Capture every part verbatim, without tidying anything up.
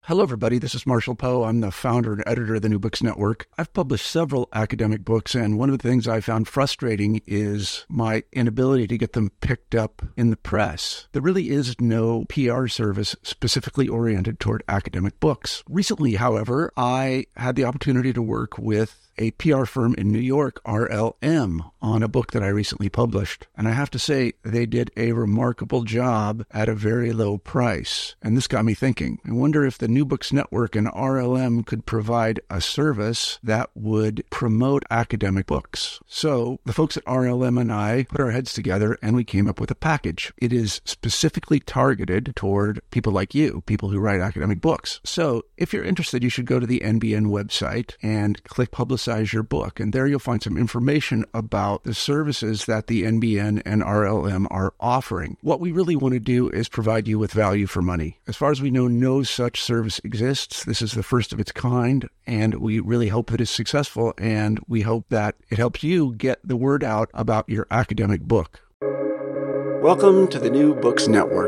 Hello, everybody. This is Marshall Poe. I'm the founder and editor of the New Books Network. I've published several academic books, and one of the things I found frustrating is my inability to get them picked up in the press. There really is no P R service specifically oriented toward academic books. Recently, however, I had the opportunity to work with a P R firm in New York, R L M, on a book that I recently published. And I have to say, they did a remarkable job at a very low price. And this got me thinking. I wonder if the New Books Network and R L M could provide a service that would promote academic books. So the folks at R L M and I put our heads together and we came up with a package. It is specifically targeted toward people like you, people who write academic books. So if you're interested, you should go to the N B N website and click Publicize your book. And there you'll find some information about the services that the N B N and R L M are offering. What we really want to do is provide you with value for money. As far as we know, no such service exists. This is the first of its kind, and we really hope that it's successful, and we hope that it helps you get the word out about your academic book. Welcome to the New Books Network.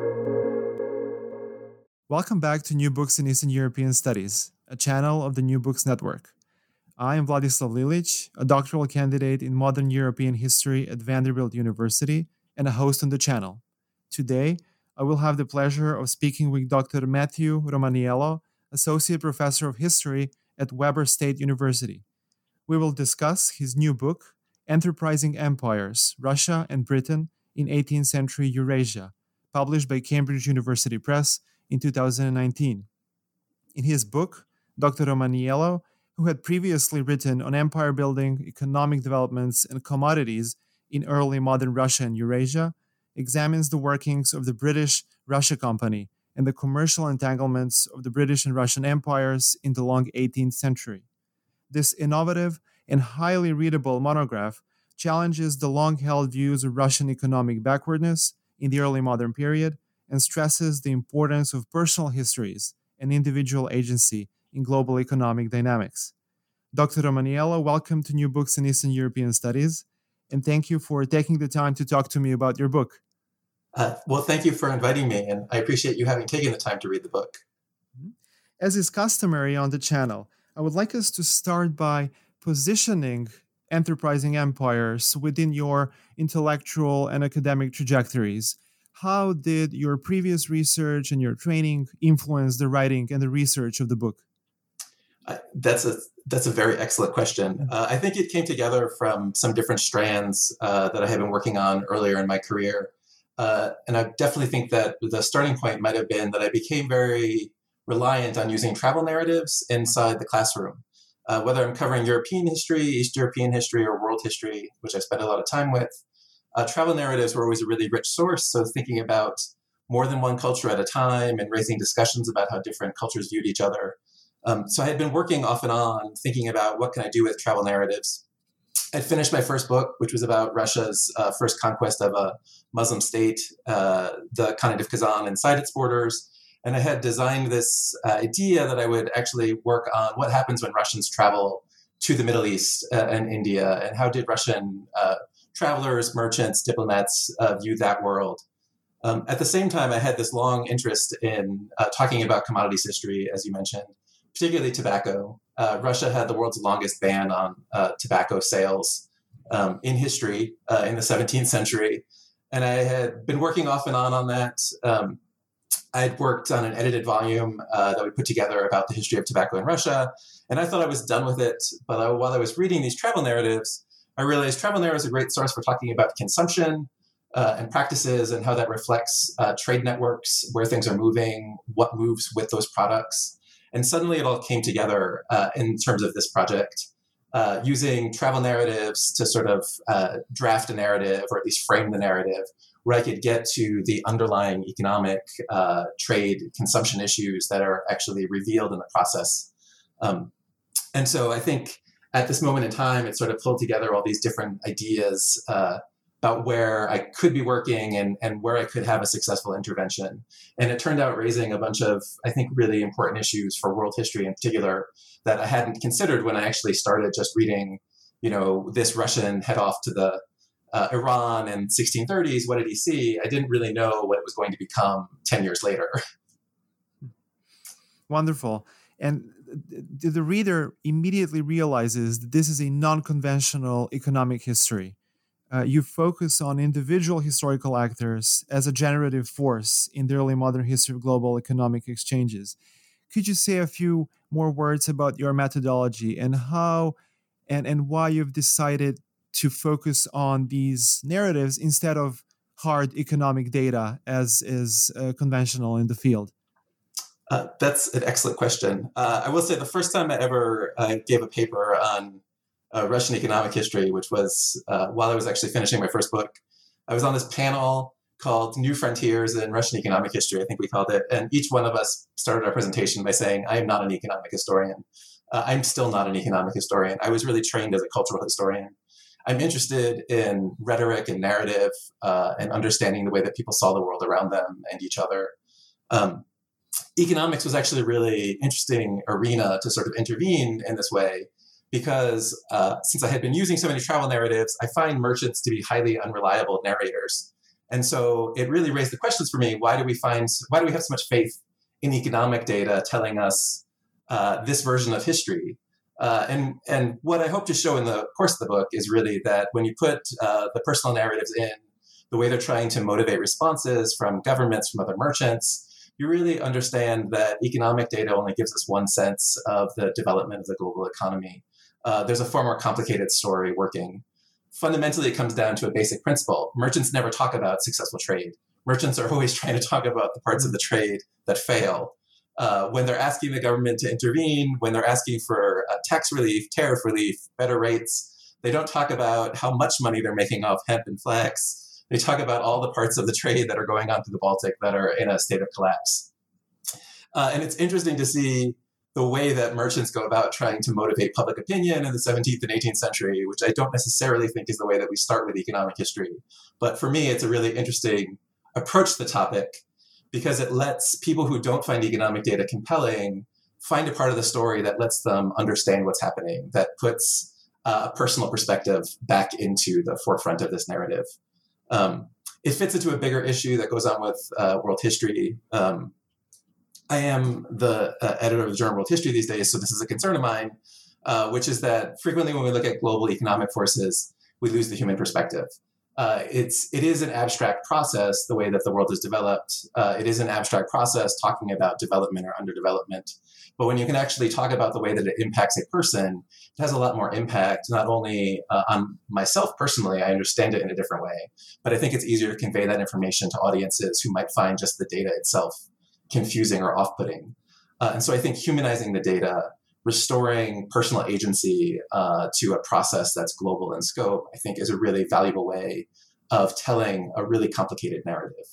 Welcome back to New Books in Eastern European Studies, a channel of the New Books Network. I am Vladislav Lilic, a doctoral candidate in modern European history at Vanderbilt University and a host on the channel. Today, I will have the pleasure of speaking with Doctor Matthew Romaniello, Associate Professor of History at Weber State University. We will discuss his new book, Enterprising Empires, Russia and Britain in eighteenth century Eurasia, published by Cambridge University Press in two thousand nineteen. In his book, Doctor Romaniello, who had previously written on empire building, economic developments, and commodities in early modern Russia and Eurasia, examines the workings of the British Russia Company and the commercial entanglements of the British and Russian empires in the long eighteenth century. This innovative and highly readable monograph challenges the long-held views of Russian economic backwardness in the early modern period and stresses the importance of personal histories and individual agency in global economic dynamics. Doctor Romaniello, welcome to New Books in Eastern European Studies, and thank you for taking the time to talk to me about your book. Uh, well, thank you for inviting me, and I appreciate you having taken the time to read the book. As is customary on the channel, I would like us to start by positioning enterprising empires within your intellectual and academic trajectories. How did your previous research and your training influence the writing and the research of the book? Uh, that's a that's a very excellent question. Uh, I think it came together from some different strands uh, that I had been working on earlier in my career. Uh, and I definitely think that the starting point might have been that I became very reliant on using travel narratives inside the classroom. Uh, whether I'm covering European history, East European history, or world history, which I spent a lot of time with, uh, travel narratives were always a really rich source. So thinking about more than one culture at a time and raising discussions about how different cultures viewed each other. Um, so I had been working off and on thinking about what can I do with travel narratives. I'd finished my first book, which was about Russia's uh, first conquest of a Muslim state, uh, the Khanate of Kazan, inside its borders. And I had designed this uh, idea that I would actually work on what happens when Russians travel to the Middle East uh, and India, and how did Russian uh, travelers, merchants, diplomats uh, view that world. Um, at the same time, I had this long interest in uh, talking about commodities history, as you mentioned, particularly tobacco. Uh, Russia had the world's longest ban on uh, tobacco sales um, in history uh, in the seventeenth century. And I had been working off and on on that. Um, I had worked on an edited volume uh, that we put together about the history of tobacco in Russia. And I thought I was done with it. But I, while I was reading these travel narratives, I realized travel narratives are a great source for talking about consumption uh, and practices and how that reflects uh, trade networks, where things are moving, what moves with those products. And suddenly it all came together uh, in terms of this project, uh, using travel narratives to sort of uh, draft a narrative, or at least frame the narrative, where I could get to the underlying economic, uh, trade, consumption issues that are actually revealed in the process. Um, and so I think at this moment in time, it sort of pulled together all these different ideas uh, about where I could be working and, and where I could have a successful intervention. And it turned out raising a bunch of, I think, really important issues for world history in particular that I hadn't considered when I actually started just reading, you know, this Russian head off to the uh, Iran in sixteen thirties. What did he see? I didn't really know what it was going to become ten years later. Wonderful. And the, the reader immediately realizes that this is a non-conventional economic history. Uh, you focus on individual historical actors as a generative force in the early modern history of global economic exchanges. Could you say a few more words about your methodology and how and, and why you've decided to focus on these narratives instead of hard economic data as is uh, conventional in the field? Uh, that's an excellent question. Uh, I will say the first time I ever uh, gave a paper on uh, Russian economic history, which was uh, while I was actually finishing my first book, I was on this panel called New Frontiers in Russian Economic History, I think we called it. And each one of us started our presentation by saying, I am not an economic historian. Uh, I'm still not an economic historian. I was really trained as a cultural historian. I'm interested in rhetoric and narrative uh, and understanding the way that people saw the world around them and each other. Um, economics was actually a really interesting arena to sort of intervene in this way because uh, since I had been using so many travel narratives, I find merchants to be highly unreliable narrators. And so it really raised the questions for me, why do we find, why do we have so much faith in economic data telling us uh, this version of history? Uh, and, and what I hope to show in the course of the book is really that when you put uh, the personal narratives in, the way they're trying to motivate responses from governments, from other merchants, you really understand that economic data only gives us one sense of the development of the global economy. Uh, there's a far more complicated story working. Fundamentally, it comes down to a basic principle. Merchants never talk about successful trade. Merchants are always trying to talk about the parts of the trade that fail. Uh, when they're asking the government to intervene, when they're asking for uh, tax relief, tariff relief, better rates, they don't talk about how much money they're making off hemp and flax. They talk about all the parts of the trade that are going on through the Baltic that are in a state of collapse. Uh, and it's interesting to see the way that merchants go about trying to motivate public opinion in the seventeenth and eighteenth century, which I don't necessarily think is the way that we start with economic history. But for me, it's a really interesting approach to the topic because it lets people who don't find economic data compelling find a part of the story that lets them understand what's happening, that puts uh, a personal perspective back into the forefront of this narrative. Um, it fits into a bigger issue that goes on with uh, world history. Um, I am the uh, editor of the journal World History these days, so this is a concern of mine, uh, which is that frequently when we look at global economic forces, we lose the human perspective. Uh, it's, it is an abstract process, the way that the world is developed. Uh, it is an abstract process talking about development or underdevelopment. But when you can actually talk about the way that it impacts a person, it has a lot more impact, not only uh, on myself personally, I understand it in a different way, but I think it's easier to convey that information to audiences who might find just the data itself confusing or off-putting. Uh, and so I think humanizing the data, restoring personal agency uh, to a process that's global in scope, I think is a really valuable way of telling a really complicated narrative.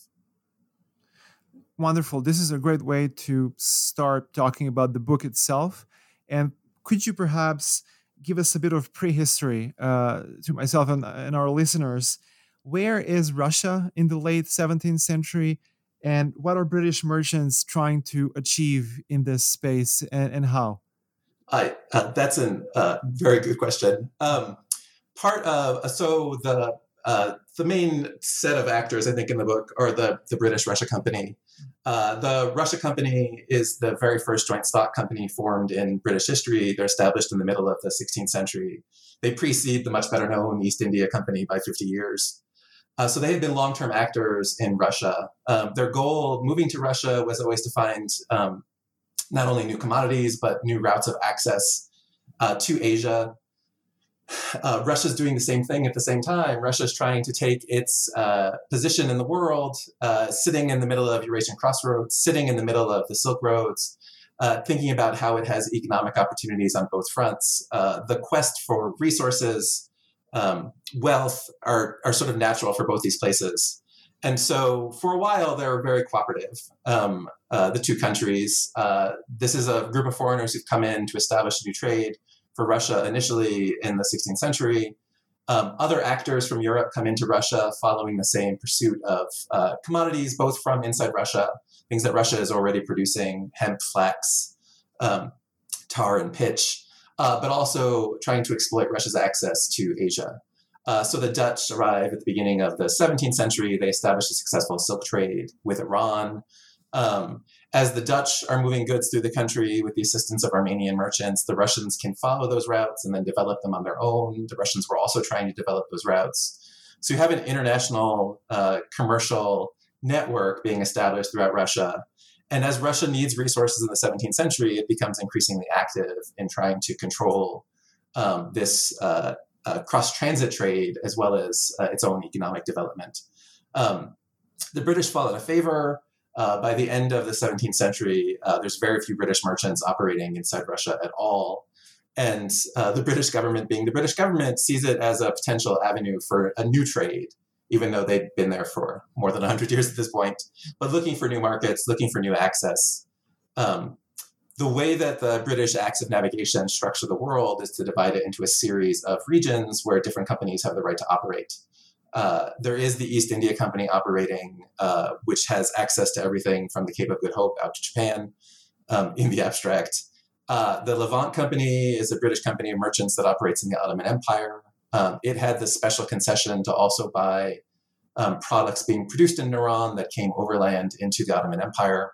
Wonderful. This is a great way to start talking about the book itself. And could you perhaps give us a bit of prehistory uh, to myself and, and our listeners? Where is Russia in the late seventeenth century? And what are British merchants trying to achieve in this space and, and how? I, uh, that's a uh, very good question. Um, part of, so the uh, the main set of actors, I think, in the book are the, the British Russia Company. Uh, the Russia Company is the very first joint stock company formed in British history. They're established in the middle of the sixteenth century. They precede the much better known East India Company by fifty years. Uh, so they had been long-term actors in Russia. Um, their goal, moving to Russia, was always to find um, not only new commodities, but new routes of access uh, to Asia. Uh, Russia's doing the same thing at the same time. Russia's trying to take its uh, position in the world, uh, sitting in the middle of Eurasian crossroads, sitting in the middle of the Silk Roads, uh, thinking about how it has economic opportunities on both fronts. Uh, the quest for resources, Um, wealth are, are sort of natural for both these places. And so for a while, they were very cooperative, um, uh, the two countries. Uh, this is a group of foreigners who've come in to establish a new trade for Russia initially in the sixteenth century. Um, other actors from Europe come into Russia following the same pursuit of uh, commodities, both from inside Russia, things that Russia is already producing, hemp, flax, um, tar, and pitch. Uh, but also trying to exploit Russia's access to Asia. Uh, so the Dutch arrive at the beginning of the seventeenth century. They establish a successful silk trade with Iran. Um, As the Dutch are moving goods through the country with the assistance of Armenian merchants, the Russians can follow those routes and then develop them on their own. The Russians were also trying to develop those routes. So you have an international uh, commercial network being established throughout Russia. And as Russia needs resources in the seventeenth century, it becomes increasingly active in trying to control um, this uh, uh, cross-transit trade as well as uh, its own economic development. Um, the British fall out of favor. Uh, by the end of the seventeenth century, uh, there's very few British merchants operating inside Russia at all. And uh, the British government, being the British government, sees it as a potential avenue for a new trade, even though they'd been there for more than one hundred years at this point, but looking for new markets, looking for new access. Um, the way that the British Acts of Navigation structure the world is to divide it into a series of regions where different companies have the right to operate. Uh, there is the East India Company operating, uh, which has access to everything from the Cape of Good Hope out to Japan um, in the abstract. Uh, the Levant Company is a British company of merchants that operates in the Ottoman Empire. Um, it had this special concession to also buy um, products being produced in Iran that came overland into the Ottoman Empire.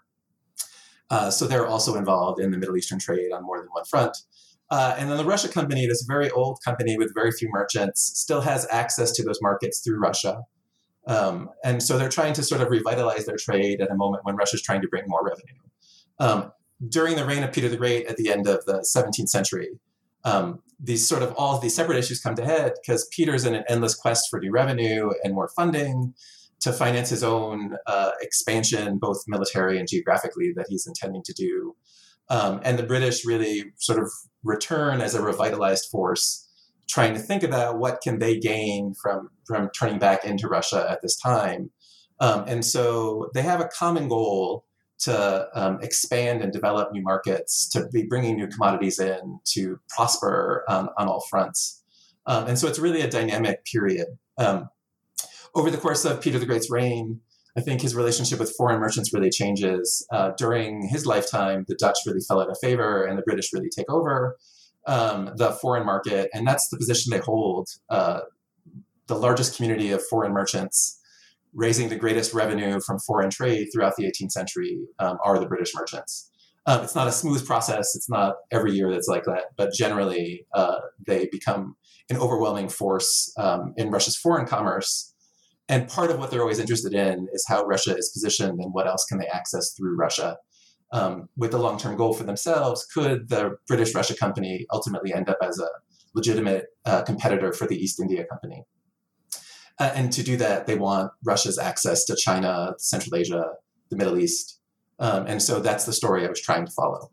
Uh, so they're also involved in the Middle Eastern trade on more than one front. Uh, and then the Russia Company, this very old company with very few merchants, still has access to those markets through Russia. Um, and so they're trying to sort of revitalize their trade at a moment when Russia's trying to bring more revenue. Um, during the reign of Peter the Great at the end of the seventeenth century, um, these sort of all of these separate issues come to head because Peter's in an endless quest for new revenue and more funding to finance his own uh, expansion, both military and geographically, that he's intending to do. Um, and the British really sort of return as a revitalized force, trying to think about what can they gain from, from turning back into Russia at this time. Um, and so they have a common goal to um, expand and develop new markets, to be bringing new commodities in, to prosper um, on all fronts. Um, and so it's really a dynamic period. Um, over the course of Peter the Great's reign, I think his relationship with foreign merchants really changes. Uh, during his lifetime, the Dutch really fell out of favor and the British really take over um, the foreign market. And that's the position they hold. Uh, the largest community of foreign merchants raising the greatest revenue from foreign trade throughout the eighteenth century um, are the British merchants. Um, it's not a smooth process. It's not every year that's like that, but generally uh, they become an overwhelming force um, in Russia's foreign commerce. And part of what they're always interested in is how Russia is positioned and what else can they access through Russia. Um, with the long-term goal for themselves, could the British Russia Company ultimately end up as a legitimate uh, competitor for the East India Company? Uh, and to do that, they want Russia's access to China, Central Asia, the Middle East. Um, and so that's the story I was trying to follow.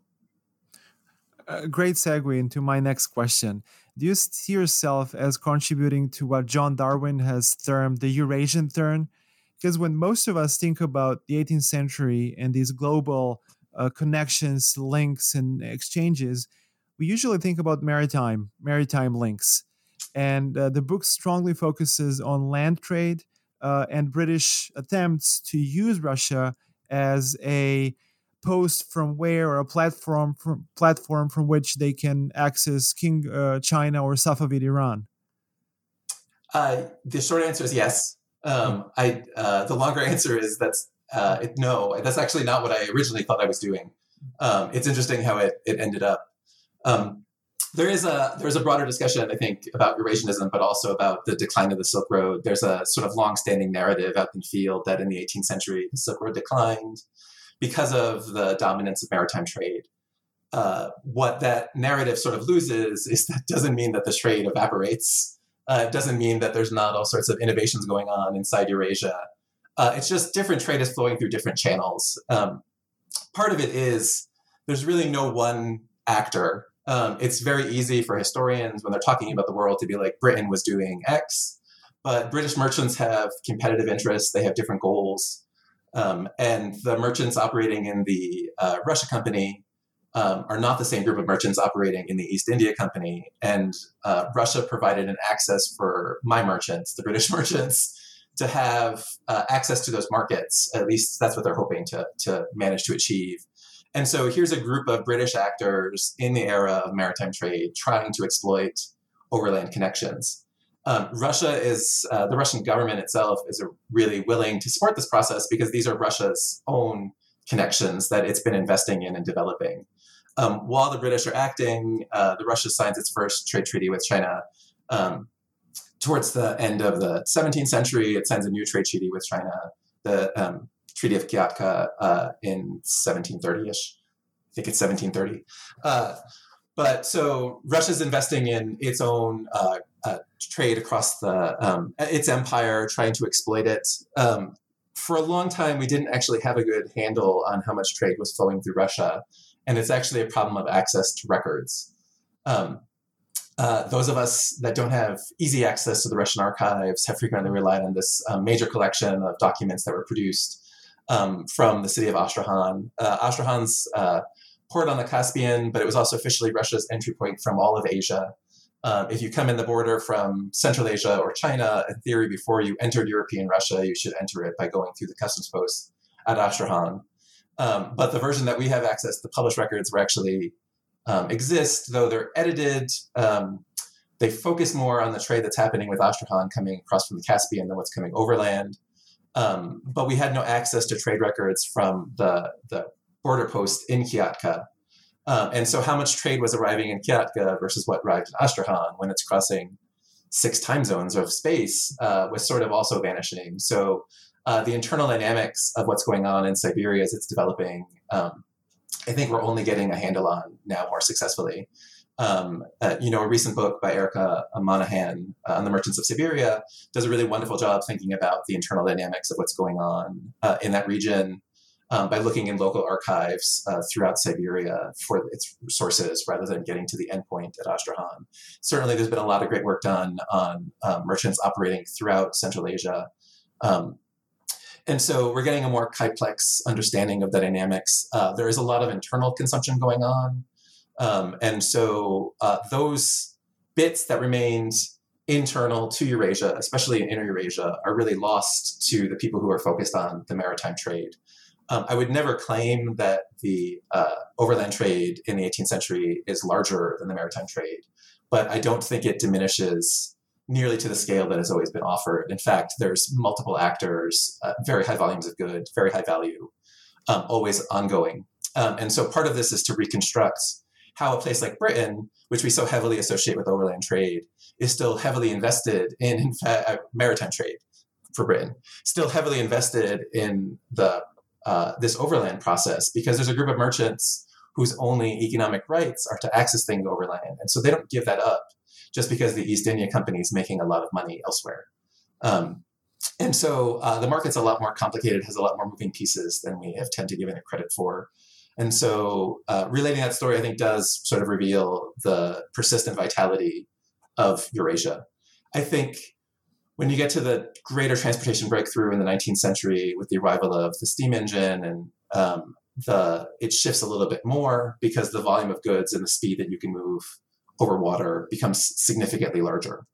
A great segue into my next question. Do you see yourself as contributing to what John Darwin has termed the Eurasian turn? Because when most of us think about the eighteenth century and these global uh, connections, links, and exchanges, we usually think about maritime, maritime links. And uh, the book strongly focuses on land trade uh, and British attempts to use Russia as a post from where, or a platform from platform from which they can access King uh, China or Safavid Iran. Uh, the short answer is yes. Um, I uh, the longer answer is that's uh, it, no. That's actually not what I originally thought I was doing. Um, it's interesting how it it ended up. Um, there is a there's a broader discussion, I think, about Eurasianism, but also about the decline of the Silk Road. There's a sort of long-standing narrative out in the field that in the eighteenth century the Silk Road declined because of the dominance of maritime trade. Uh, what that narrative sort of loses is that doesn't mean that the trade evaporates. Uh, it doesn't mean that there's not all sorts of innovations going on inside Eurasia. Uh, it's just different trade is flowing through different channels. Um, part of it is there's really no one actor. Um, it's very easy for historians when they're talking about the world to be like, Britain was doing X, but British merchants have competitive interests. They have different goals. Um, and the merchants operating in the uh, Russia Company um, are not the same group of merchants operating in the East India Company. And uh, Russia provided an access for my merchants, the British merchants, to have uh, access to those markets. At least that's what they're hoping to, to manage to achieve. And so here's a group of British actors in the era of maritime trade trying to exploit overland connections. Um, Russia is, uh, the Russian government itself is really willing to support this process because these are Russia's own connections that it's been investing in and developing. Um, while the British are acting, uh, the Russia signs its first trade treaty with China. Um, towards the end of the seventeenth century, it signs a new trade treaty with China, the um, Treaty of Kiakhta uh, in seventeen thirty-ish. I think it's seventeen thirty. Uh, but so Russia's investing in its own uh, uh, trade across the um, its empire, trying to exploit it. Um, for a long time, we didn't actually have a good handle on how much trade was flowing through Russia. And it's actually a problem of access to records. Um, uh, those of us that don't have easy access to the Russian archives have frequently relied on this um, major collection of documents that were produced um, from the city of Astrakhan. Uh, Astrakhan's uh, port on the Caspian, but it was also officially Russia's entry point from all of Asia. Um, if you come in the border from Central Asia or China, in theory, before you entered European Russia, you should enter it by going through the customs post at Astrakhan. Um, but the version that we have access to, published records, were actually um, exist, though they're edited. Um, they focus more on the trade that's happening with Astrakhan coming across from the Caspian than what's coming overland. Um, but we had no access to trade records from the, the border post in Kiakhta. Um, and so how much trade was arriving in Kiakhta versus what arrived in Astrakhan when it's crossing six time zones of space uh, was sort of also vanishing. So Uh, the internal dynamics of what's going on in Siberia as it's developing, um, I think we're only getting a handle on now more successfully. Um, uh, you know, a recent book by Erica Monahan uh, on the Merchants of Siberia does a really wonderful job thinking about the internal dynamics of what's going on uh, in that region um, by looking in local archives uh, throughout Siberia for its sources rather than getting to the endpoint at Astrakhan. Certainly, there's been a lot of great work done on uh, merchants operating throughout Central Asia. Um, And so we're getting a more complex understanding of the dynamics. Uh, there is a lot of internal consumption going on. Um, and so uh, those bits that remained internal to Eurasia, especially in Inner Eurasia, are really lost to the people who are focused on the maritime trade. Um, I would never claim that the uh, overland trade in the eighteenth century is larger than the maritime trade, but I don't think it diminishes nearly to the scale that has always been offered. In fact, there's multiple actors, uh, very high volumes of goods, very high value, um, always ongoing. Um, and so part of this is to reconstruct how a place like Britain, which we so heavily associate with overland trade, is still heavily invested in, in fact, uh, maritime trade for Britain, still heavily invested in the uh, this overland process, because there's a group of merchants whose only economic rights are to access things overland. And so they don't give that up just because the East India Company is making a lot of money elsewhere. Um, and so uh, the market's a lot more complicated, has a lot more moving pieces than we have tend to give it credit for. And so uh, relating that story, I think, does sort of reveal the persistent vitality of Eurasia. I think when you get to the greater transportation breakthrough in the nineteenth century with the arrival of the steam engine, and um, the it shifts a little bit more because the volume of goods and the speed that you can move over water becomes significantly larger.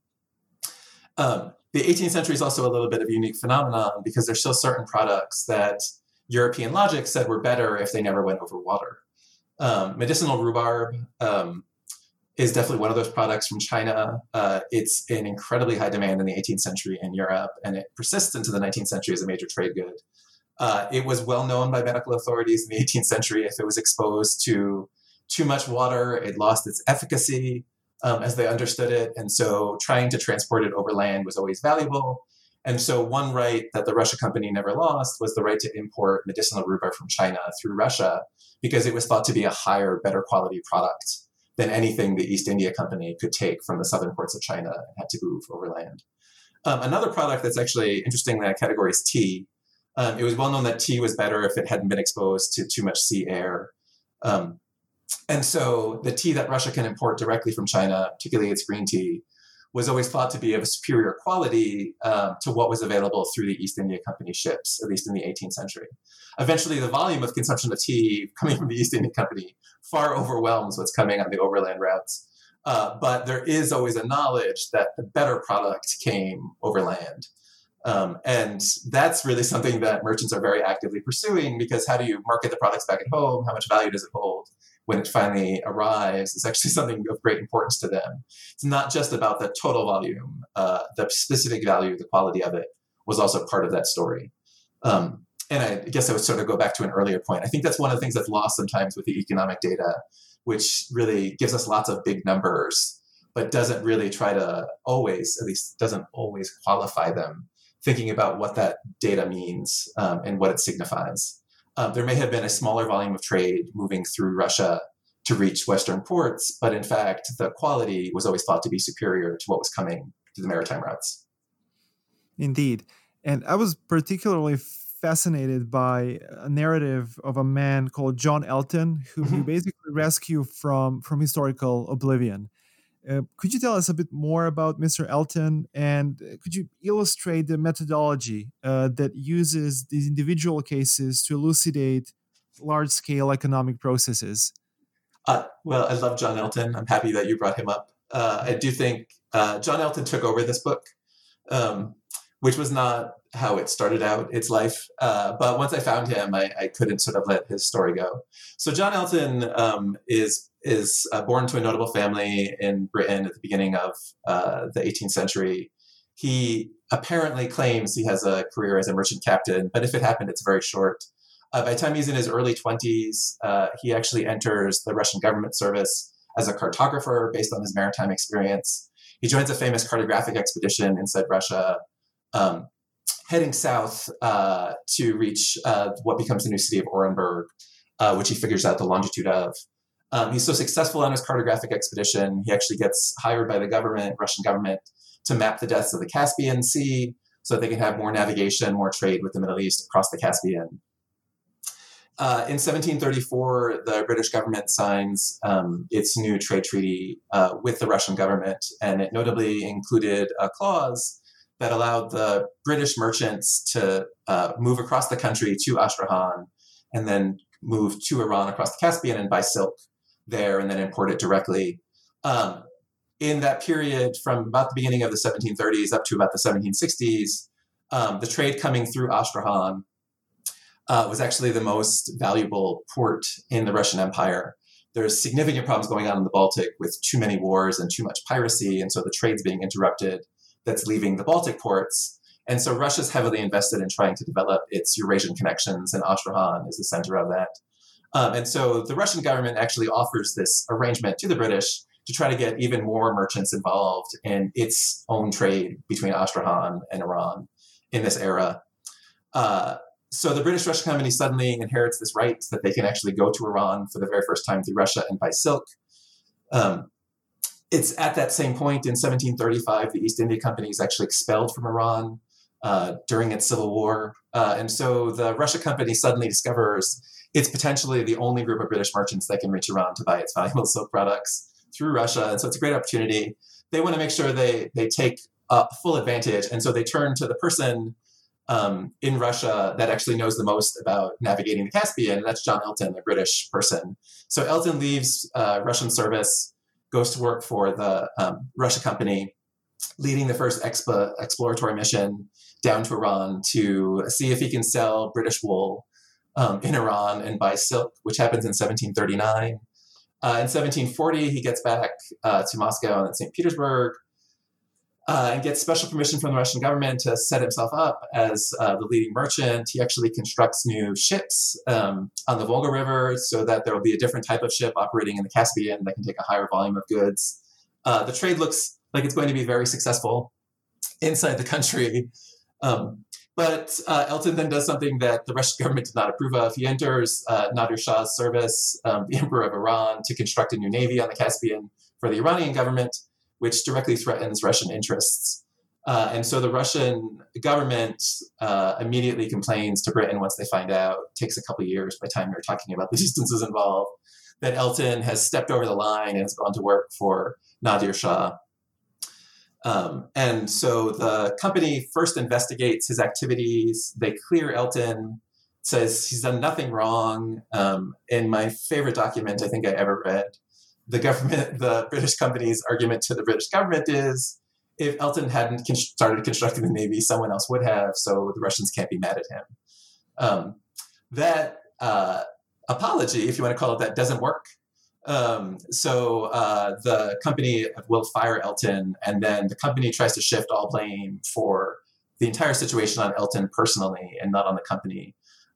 Um, the eighteenth century is also a little bit of a unique phenomenon because there's still certain products that European logic said were better if they never went over water. Um, medicinal rhubarb um, is definitely one of those products from China. Uh, it's in incredibly high demand in the eighteenth century in Europe, and it persists into the nineteenth century as a major trade good. Uh, it was well known by medical authorities in the eighteenth century. If it was exposed to too much water, it lost its efficacy um, as they understood it. And so trying to transport it over land was always valuable. And so one right that the Russia company never lost was the right to import medicinal rhubarb from China through Russia, because it was thought to be a higher, better quality product than anything the East India Company could take from the southern ports of China and had to move overland. Um, another product that's actually interesting in that category is tea. Um, it was well known that tea was better if it hadn't been exposed to too much sea air. Um, And so the tea that Russia can import directly from China, particularly its green tea, was always thought to be of a superior quality um, to what was available through the East India Company ships, at least in the eighteenth century. Eventually, the volume of consumption of tea coming from the East India Company far overwhelms what's coming on the overland routes. Uh, but there is always a knowledge that the better product came overland. Um, and that's really something that merchants are very actively pursuing, because how do you market the products back at home? How much value does it hold when it finally arrives? Is actually something of great importance to them. It's not just about the total volume. Uh, the specific value, the quality of it was also part of that story. Um, and I guess I would sort of go back to an earlier point. I think that's one of the things that's lost sometimes with the economic data, which really gives us lots of big numbers, but doesn't really try to always, at least doesn't always qualify them, thinking about what that data means um, and what it signifies. Um, there may have been a smaller volume of trade moving through Russia to reach Western ports, but in fact, the quality was always thought to be superior to what was coming through the maritime routes. Indeed. And I was particularly fascinated by a narrative of a man called John Elton, who mm-hmm. you basically rescue from, from historical oblivion. Uh, could you tell us a bit more about Mister Elton, and could you illustrate the methodology uh, that uses these individual cases to elucidate large-scale economic processes? Uh, well, I love John Elton. I'm happy that you brought him up. Uh, I do think uh, John Elton took over this book, um, which was not how it started out, its life. Uh, but once I found him, I, I couldn't sort of let his story go. So John Elton um, is is uh, born to a notable family in Britain at the beginning of uh, the eighteenth century. He apparently claims he has a career as a merchant captain, but if it happened, it's very short. Uh, by the time he's in his early twenties, uh, he actually enters the Russian government service as a cartographer based on his maritime experience. He joins a famous cartographic expedition inside Russia, um, heading south uh, to reach uh, what becomes the new city of Orenburg, uh, which he figures out the longitude of. Um, he's so successful on his cartographic expedition, he actually gets hired by the government, Russian government, to map the depths of the Caspian Sea so that they can have more navigation, more trade with the Middle East across the Caspian. Uh, in seventeen thirty-four, the British government signs um, its new trade treaty uh, with the Russian government, and it notably included a clause that allowed the British merchants to uh, move across the country to Astrakhan and then move to Iran across the Caspian and buy silk there and then import it directly. Um, in that period, from about the beginning of the seventeen thirties up to about the seventeen sixties, um, the trade coming through Astrakhan uh, was actually the most valuable port in the Russian Empire. There's significant problems going on in the Baltic with too many wars and too much piracy, and so the trade's being interrupted that's leaving the Baltic ports. And so Russia's heavily invested in trying to develop its Eurasian connections, and Astrakhan is the center of that. Um, and so the Russian government actually offers this arrangement to the British to try to get even more merchants involved in its own trade between Astrakhan and Iran in this era. Uh, so the British-Russian company suddenly inherits this right that they can actually go to Iran for the very first time through Russia and buy silk. Um, it's at that same point in seventeen thirty-five, the East India Company is actually expelled from Iran uh, during its civil war. Uh, and so the Russia company suddenly discovers it's potentially the only group of British merchants that can reach Iran to buy its valuable silk products through Russia. And so it's a great opportunity. They want to make sure they they take uh, full advantage. And so they turn to the person um, in Russia that actually knows the most about navigating the Caspian. And that's John Elton, a British person. So Elton leaves uh, Russian service, goes to work for the um, Russia company, leading the first expo- exploratory mission down to Iran to see if he can sell British wool Um, in Iran and buy silk, which happens in seventeen thirty-nine. Uh, in seventeen forty, he gets back uh, to Moscow and Saint Petersburg uh, and gets special permission from the Russian government to set himself up as uh, the leading merchant. He actually constructs new ships um, on the Volga River so that there will be a different type of ship operating in the Caspian that can take a higher volume of goods. Uh, the trade looks like it's going to be very successful inside the country. Um, But uh, Elton then does something that the Russian government did not approve of. He enters uh, Nadir Shah's service, um, the Emperor of Iran, to construct a new navy on the Caspian for the Iranian government, which directly threatens Russian interests. Uh, and so the Russian government uh, immediately complains to Britain once they find out. It takes a couple of years by the time you're talking about the distances involved, that Elton has stepped over the line and has gone to work for Nadir Shah. Um, and so the company first investigates his activities. They clear Elton, says he's done nothing wrong. Um, in my favorite document I think I ever read, the government, the British company's argument to the British government is, if Elton hadn't con- started constructing the Navy, someone else would have, so the Russians can't be mad at him. Um, that uh, apology, if you want to call it that, doesn't work. Um, so uh, the company will fire Elton, and then the company tries to shift all blame for the entire situation on Elton personally and not on the company.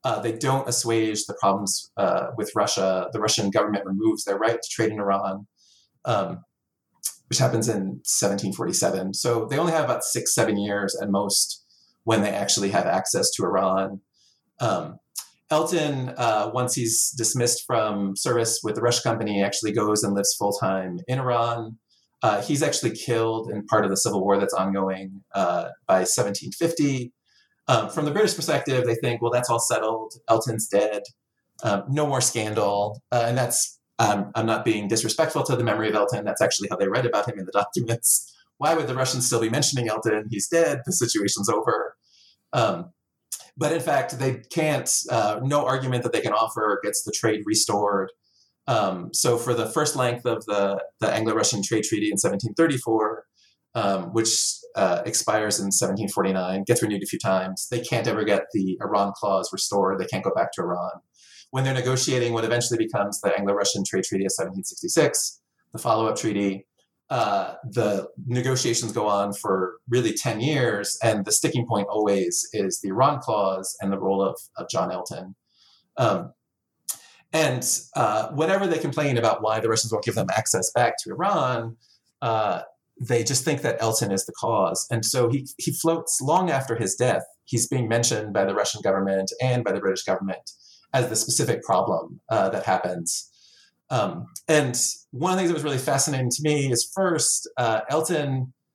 Uh, they don't assuage the problems uh, with Russia. The Russian government removes their right to trade in Iran, um, which happens in seventeen forty-seven. So they only have about six, seven years at most when they actually have access to Iran. Um, Elton, uh, once he's dismissed from service with the Russian company, actually goes and lives full-time in Iran. Uh, he's actually killed in part of the civil war that's ongoing uh, by seventeen fifty. Um, from the British perspective, they think, well, that's all settled. Elton's dead. Um, no more scandal. Uh, and that's, um, I'm not being disrespectful to the memory of Elton. That's actually how they write about him in the documents. Why would the Russians still be mentioning Elton? He's dead. The situation's over. Um, but in fact, they can't, uh, no argument that they can offer gets the trade restored. Um, so for the first length of the, the Anglo-Russian Trade Treaty in seventeen thirty-four, um, which uh, expires in seventeen forty-nine, gets renewed a few times, they can't ever get the Iran clause restored. They can't go back to Iran. When they're negotiating what eventually becomes the Anglo-Russian Trade Treaty of seventeen sixty-six, the follow-up treaty, uh, the negotiations go on for really ten years, and the sticking point always is the Iran clause and the role of, of John Elton. Um, And uh, whenever they complain about why the Russians won't give them access back to Iran, uh, they just think that Elton is the cause. And so he, he floats long after his death. He's being mentioned by the Russian government and by the British government as the specific problem uh, that happens. Um, and one of the things that was really fascinating to me is first, uh, Elton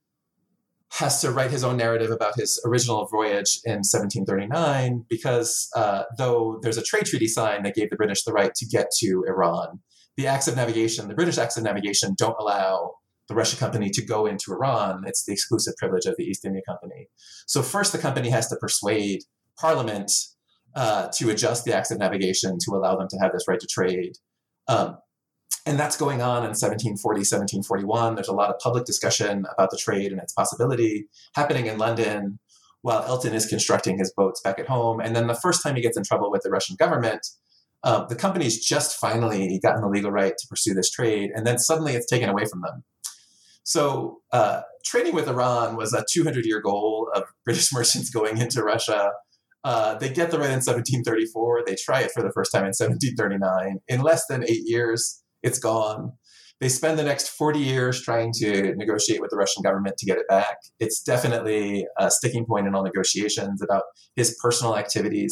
has to write his own narrative about his original voyage in seventeen thirty-nine, because uh, though there's a trade treaty signed that gave the British the right to get to Iran, the acts of navigation, the British acts of navigation don't allow the Russian company to go into Iran. It's the exclusive privilege of the East India Company. So first the company has to persuade Parliament uh, to adjust the acts of navigation to allow them to have this right to trade. Um, And that's going on in seventeen forty, seventeen forty-one. There's a lot of public discussion about the trade and its possibility happening in London while Elton is constructing his boats back at home. And then the first time he gets in trouble with the Russian government, uh, the company's just finally gotten the legal right to pursue this trade, and then suddenly it's taken away from them. So uh, trading with Iran was a two hundred year goal of British merchants going into Russia. Uh, they get the right in seventeen thirty-four. They try it for the first time in seventeen thirty-nine. In less than eight years, it's gone. They spend the next forty years trying to negotiate with the Russian government to get it back. It's definitely a sticking point in all negotiations about his personal activities.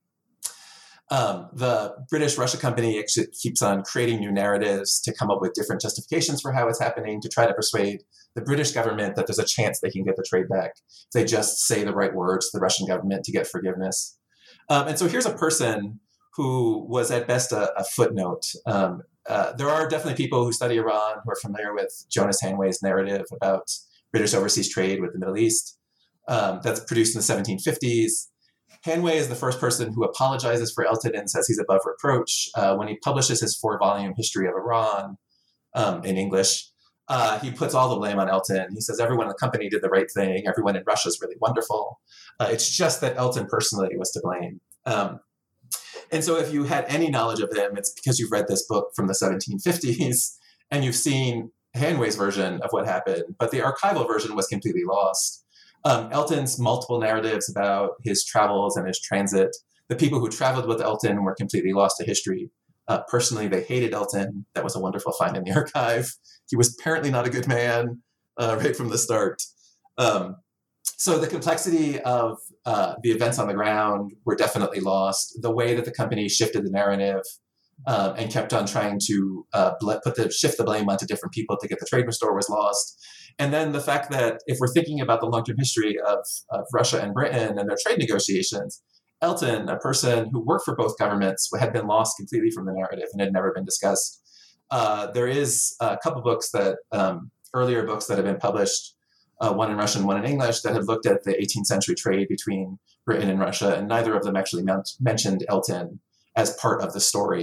Um, the British-Russia company actually keeps on creating new narratives to come up with different justifications for how it's happening, to try to persuade the British government that there's a chance they can get the trade back if they just say the right words to the Russian government to get forgiveness. Um, and so here's a person who was at best a, a footnote. Um, Uh, there are definitely people who study Iran who are familiar with Jonas Hanway's narrative about British overseas trade with the Middle East um, that's produced in the seventeen fifties. Hanway is the first person who apologizes for Elton and says he's above reproach. Uh, when he publishes his four-volume History of Iran um, in English, uh, he puts all the blame on Elton. He says everyone in the company did the right thing. Everyone in Russia is really wonderful. Uh, it's just that Elton personally was to blame. Um, And so if you had any knowledge of him, it's because you've read this book from the seventeen fifties and you've seen Hanway's version of what happened, but the archival version was completely lost. Um, Elton's multiple narratives about his travels and his transit, the people who traveled with Elton were completely lost to history. Uh, personally, they hated Elton. That was a wonderful find in the archive. He was apparently not a good man uh, right from the start. Um, So the complexity of uh, the events on the ground were definitely lost. The way that the company shifted the narrative um, and kept on trying to uh, put the shift the blame onto different people to get the trade restored was lost. And then the fact that if we're thinking about the long-term history of, of Russia and Britain and their trade negotiations, Elton, a person who worked for both governments, had been lost completely from the narrative and had never been discussed. Uh, there is a couple books that um, earlier books that have been published. Uh, one in Russian, one in English, that had looked at the eighteenth century trade between Britain and Russia, and neither of them actually men- mentioned Elton as part of the story.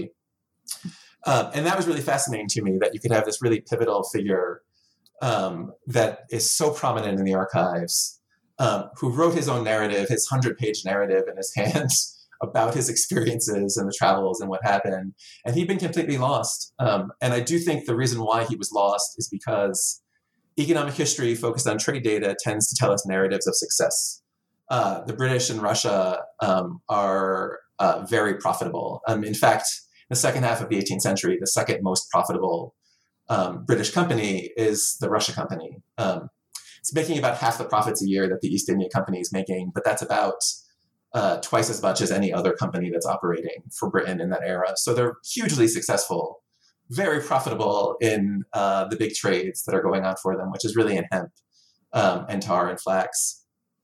Uh, and that was really fascinating to me, that you could have this really pivotal figure um, that is so prominent in the archives, um, who wrote his own narrative, his hundred-page narrative in his hands about his experiences and the travels and what happened, and he'd been completely lost. Um, and I do think the reason why he was lost is because economic history focused on trade data tends to tell us narratives of success. Uh, the British and Russia um, are uh, very profitable. Um, in fact, the second half of the eighteenth century, the second most profitable um, British company is the Russia Company. Um, it's making about half the profits a year that the East India Company is making, but that's about uh, twice as much as any other company that's operating for Britain in that era. So they're hugely successful, very profitable in uh, the big trades that are going on for them, which is really in hemp um, and tar and flax.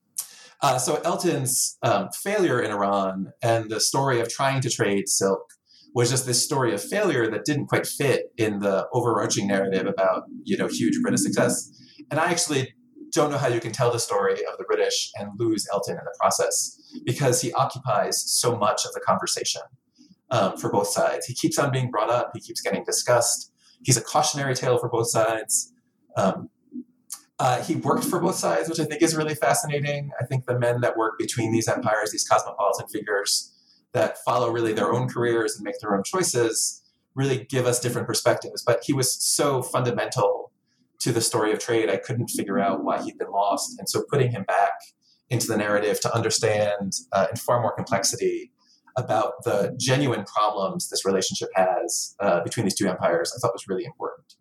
Uh, so Elton's um, failure in Iran and the story of trying to trade silk was just this story of failure that didn't quite fit in the overarching narrative about, you know, huge British success. And I actually don't know how you can tell the story of the British and lose Elton in the process, because he occupies so much of the conversation um, for both sides. He keeps on being brought up. He keeps getting discussed. He's a cautionary tale for both sides. Um, uh, he worked for both sides, which I think is really fascinating. I think the men that work between these empires, these cosmopolitan figures that follow really their own careers and make their own choices, really give us different perspectives. But he was so fundamental to the story of trade, I couldn't figure out why he'd been lost. And so putting him back into the narrative to understand uh, in far more complexity about the genuine problems this relationship has uh, between these two empires, I thought was really important.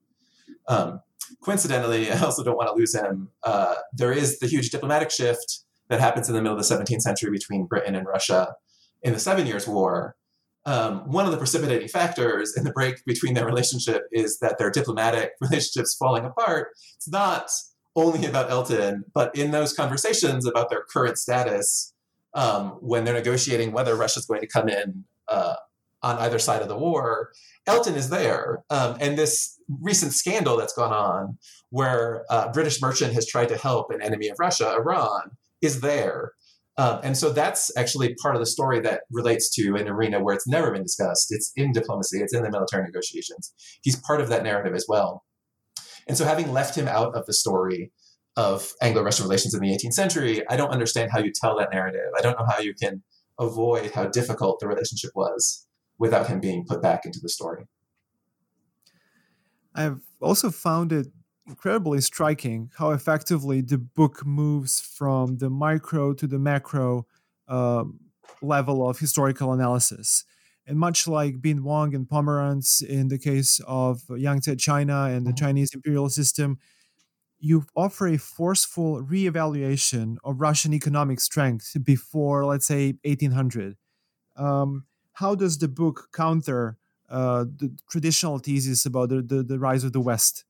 Um, coincidentally, I also don't want to lose him. Uh, there is the huge diplomatic shift that happens in the middle of the seventeenth century between Britain and Russia in the Seven Years' War. Um, one of the precipitating factors in the break between their relationship is that their diplomatic relationship's falling apart. It's not only about Elton, but in those conversations about their current status, um, when they're negotiating whether Russia's going to come in uh, on either side of the war, Elton is there. Um, and this recent scandal that's gone on, where a British merchant has tried to help an enemy of Russia, Iran, is there. Um, and so that's actually part of the story that relates to an arena where it's never been discussed. It's in diplomacy. It's in the military negotiations. He's part of that narrative as well. And so having left him out of the story of Anglo-Russian relations in the eighteenth century, I don't understand how you tell that narrative. I don't know how you can avoid how difficult the relationship was without him being put back into the story. I've also found it incredibly striking how effectively the book moves from the micro to the macro uh, level of historical analysis. And much like Bin Wang and Pomerantz in the case of Yangtze China and the Chinese imperial system, you offer a forceful reevaluation of Russian economic strength before, let's say, eighteen hundred. Um, how does the book counter uh, the traditional thesis about the, the, the rise of the West?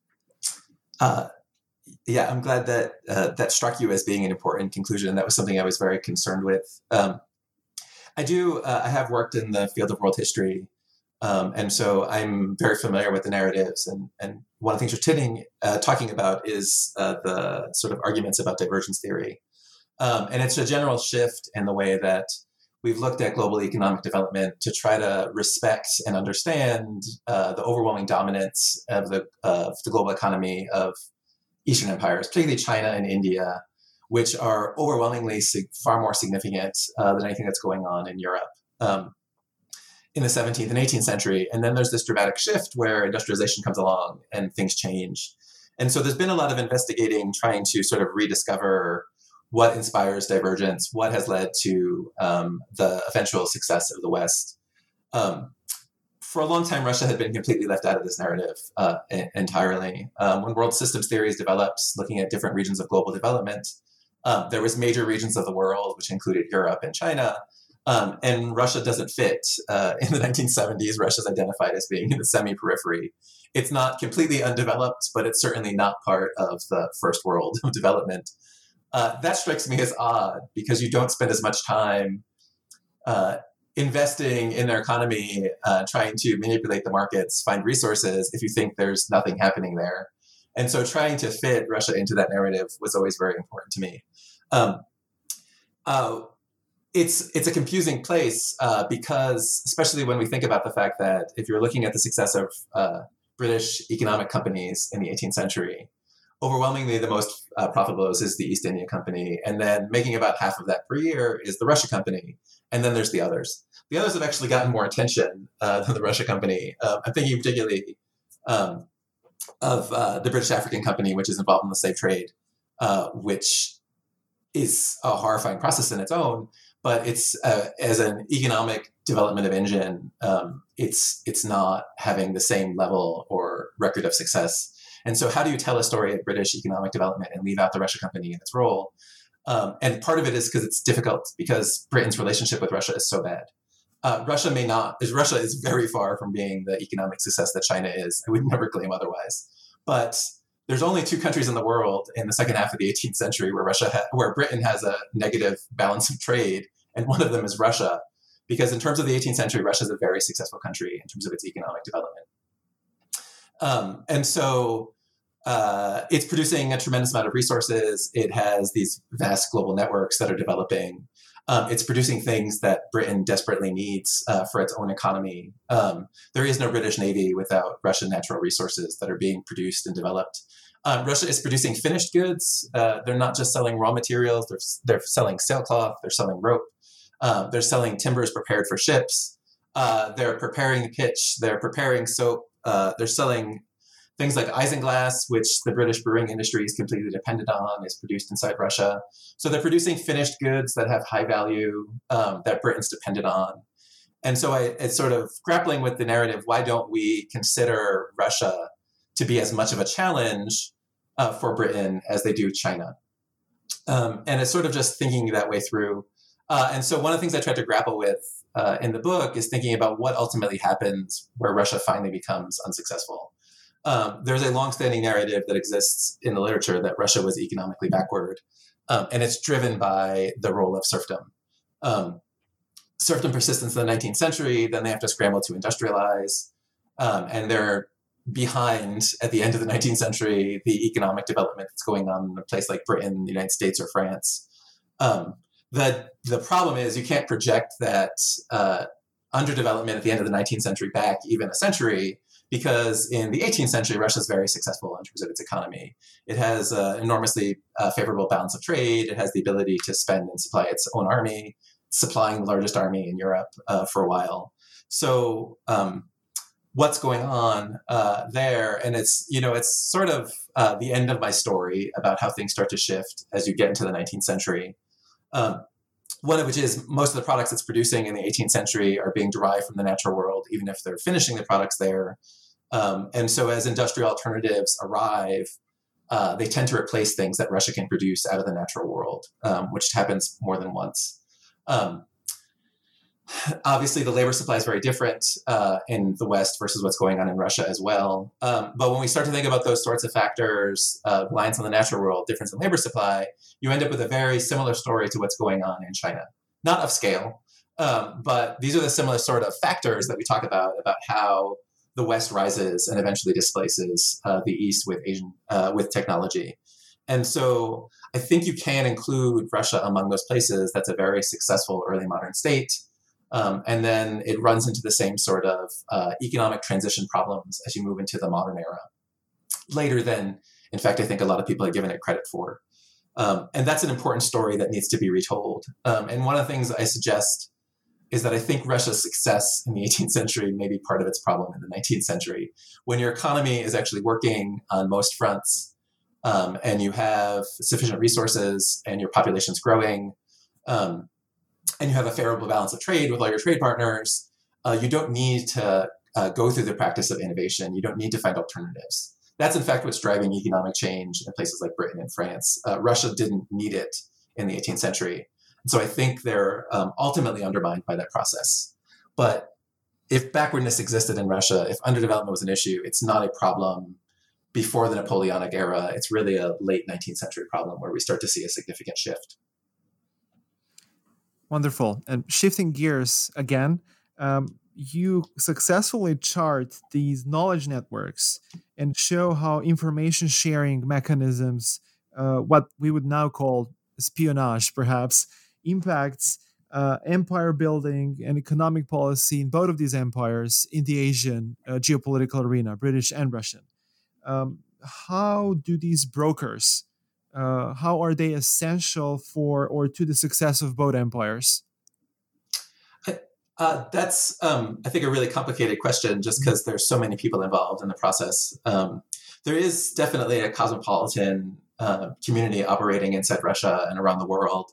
Uh, yeah, I'm glad that uh, that struck you as being an important conclusion. That was something I was very concerned with. Um, I do, uh, I have worked in the field of world history, um, and so I'm very familiar with the narratives. And, and one of the things you're titting, uh, talking about is uh, the sort of arguments about divergence theory. Um, and it's a general shift in the way that we've looked at global economic development to try to respect and understand uh, the overwhelming dominance of the, of the global economy of Eastern empires, particularly China and India, which are overwhelmingly sig- far more significant uh, than anything that's going on in Europe um, in the seventeenth and eighteenth century. And then there's this dramatic shift where industrialization comes along and things change. And so there's been a lot of investigating, trying to sort of rediscover what inspires divergence, what has led to um, the eventual success of the West. Um, for a long time, Russia had been completely left out of this narrative uh, entirely. Um, when world systems theories developed, looking at different regions of global development, um, there was major regions of the world, which included Europe and China, um, and Russia doesn't fit. Uh, in the nineteen seventies, Russia's identified as being in the semi-periphery. It's not completely undeveloped, but it's certainly not part of the first world of development. Uh, that strikes me as odd because you don't spend as much time uh, investing in their economy, uh, trying to manipulate the markets, find resources if you think there's nothing happening there. And so trying to fit Russia into that narrative was always very important to me. Um, uh, it's it's a confusing place uh, because, especially when we think about the fact that if you're looking at the success of uh, British economic companies in the eighteenth century, overwhelmingly the most uh, profitable is the East India Company, and then making about half of that per year is the Russia Company, and then there's the others. The others have actually gotten more attention uh, than the Russia Company. Uh, I'm thinking particularly um, of uh, the British African Company, which is involved in the slave trade, uh, which is a horrifying process in its own. but it's uh, as an economic development of engine, um, it's it's not having the same level or record of success. And so how do you tell a story of British economic development and leave out the Russia company in its role? Um, and part of it is because it's difficult because Britain's relationship with Russia is so bad. Uh, Russia may not, Russia is very far from being the economic success that China is. I would never claim otherwise. But there's only two countries in the world in the second half of the eighteenth century where Russia, ha- where Britain has a negative balance of trade, and one of them is Russia. Because in terms of the eighteenth century, Russia is a very successful country in terms of its economic development. Um, and so uh, it's producing a tremendous amount of resources. It has these vast global networks that are developing. Um, it's producing things that Britain desperately needs uh, for its own economy. Um, there is no British Navy without Russian natural resources that are being produced and developed. Um, Russia is producing finished goods. Uh, they're not just selling raw materials. They're, they're selling sailcloth. They're selling rope. Uh, they're selling timbers prepared for ships. Uh, they're preparing pitch. They're preparing soap. Uh, they're selling things like isinglass, which the British brewing industry is completely dependent on, is produced inside Russia. So they're producing finished goods that have high value um, that Britain's dependent on. And so I, it's sort of grappling with the narrative, why don't we consider Russia to be as much of a challenge uh, for Britain as they do China? Um, and it's sort of just thinking that way through. Uh, and so one of the things I tried to grapple with uh, in the book is thinking about what ultimately happens where Russia finally becomes unsuccessful. Um, there's a longstanding narrative that exists in the literature that Russia was economically backward, um, and it's driven by the role of serfdom. Um, serfdom persists in the nineteenth century, then they have to scramble to industrialize, um, and they're behind at the end of the nineteenth century the economic development that's going on in a place like Britain, the United States, or France. Um, the, the problem is you can't project that uh, underdevelopment at the end of the nineteenth century back even a century, because in the eighteenth century, Russia is very successful in terms of its economy. It has an enormously uh, favorable balance of trade. It has the ability to spend and supply its own army, supplying the largest army in Europe uh, for a while. So um, what's going on uh, there? And it's, you know, it's sort of uh, the end of my story about how things start to shift as you get into the nineteenth century. Um, One of which is most of the products it's producing in the eighteenth century are being derived from the natural world, even if they're finishing the products there. Um, and so as industrial alternatives arrive, uh, they tend to replace things that Russia can produce out of the natural world, um, which happens more than once. Um, obviously, the labor supply is very different uh, in the West versus what's going on in Russia as well. Um, but when we start to think about those sorts of factors, uh, reliance on the natural world, difference in labor supply, you end up with a very similar story to what's going on in China. Not of scale, um, but these are the similar sort of factors that we talk about, about how the West rises and eventually displaces uh, the East with Asian, uh, with technology. And so I think you can include Russia among those places. That's a very successful early modern state. Um, and then it runs into the same sort of uh, economic transition problems as you move into the modern era. Later than, in fact, I think a lot of people are given it credit for. Um, and that's an important story that needs to be retold. Um, and one of the things I suggest is that I think Russia's success in the eighteenth century may be part of its problem in the nineteenth century. When your economy is actually working on most fronts, um, and you have sufficient resources and your population's growing, um, and you have a favorable balance of trade with all your trade partners, uh, you don't need to uh, go through the practice of innovation. You don't need to find alternatives. That's, in fact, what's driving economic change in places like Britain and France. Uh, Russia didn't need it in the eighteenth century. And so I think they're um, ultimately undermined by that process. But if backwardness existed in Russia, if underdevelopment was an issue, it's not a problem before the Napoleonic era. It's really a late nineteenth century problem where we start to see a significant shift. Wonderful. And shifting gears again, um, you successfully chart these knowledge networks and show how information sharing mechanisms, uh, what we would now call espionage, perhaps, impacts uh, empire building and economic policy in both of these empires in the Asian uh, geopolitical arena, British and Russian. Um, how do these brokers, uh, how are they essential for or to the success of both empires? Uh, that's, um, I think, a really complicated question just because there's so many people involved in the process. Um, there is definitely a cosmopolitan uh, community operating inside Russia and around the world.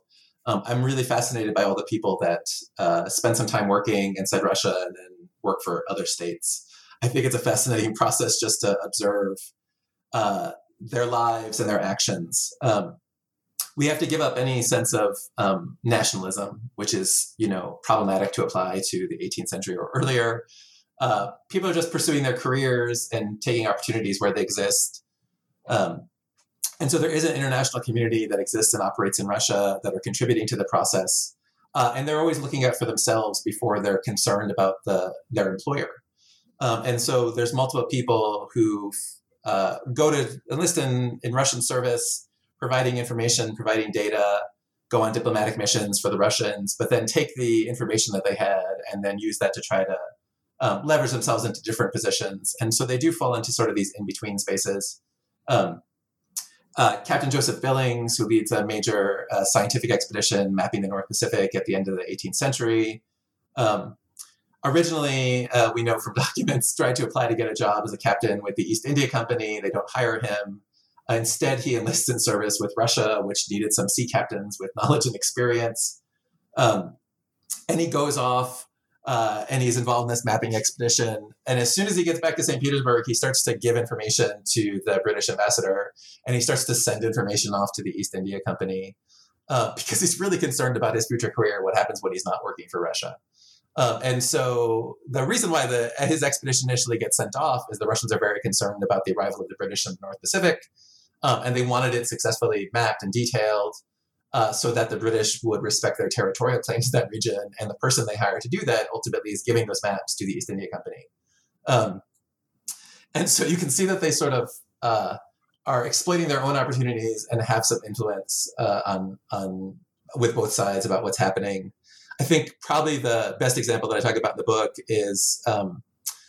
Um, I'm really fascinated by all the people that uh, spend some time working inside Russia and then work for other states. I think it's a fascinating process just to observe uh, their lives and their actions. Um, we have to give up any sense of um, nationalism, which is, you know, problematic to apply to the eighteenth century or earlier. Uh, people are just pursuing their careers and taking opportunities where they exist. Um, and so there is an international community that exists and operates in Russia that are contributing to the process. Uh, and they're always looking out for themselves before they're concerned about the their employer. Um, and so there's multiple people who uh, go to enlist in, in Russian service, providing information, providing data, go on diplomatic missions for the Russians, but then take the information that they had and then use that to try to um, leverage themselves into different positions. And so they do fall into sort of these in-between spaces. Um, uh, Captain Joseph Billings, who leads a major uh, scientific expedition mapping the North Pacific at the end of the eighteenth century, um, originally, uh, we know from documents, tried to apply to get a job as a captain with the East India Company. They don't hire him. Uh, instead, he enlists in service with Russia, which needed some sea captains with knowledge and experience. Um, and he goes off uh, and he's involved in this mapping expedition. And as soon as he gets back to Saint Petersburg, he starts to give information to the British ambassador, and he starts to send information off to the East India Company uh, because he's really concerned about his future career, what happens when he's not working for Russia. Um, and so the reason why the, his expedition initially gets sent off is the Russians are very concerned about the arrival of the British in the North Pacific, um, and they wanted it successfully mapped and detailed uh, so that the British would respect their territorial claims to that region. And the person they hire to do that ultimately is giving those maps to the East India Company. Um, and so you can see that they sort of uh, are exploiting their own opportunities and have some influence uh, on, on with both sides about what's happening. I think probably the best example that I talk about in the book is um,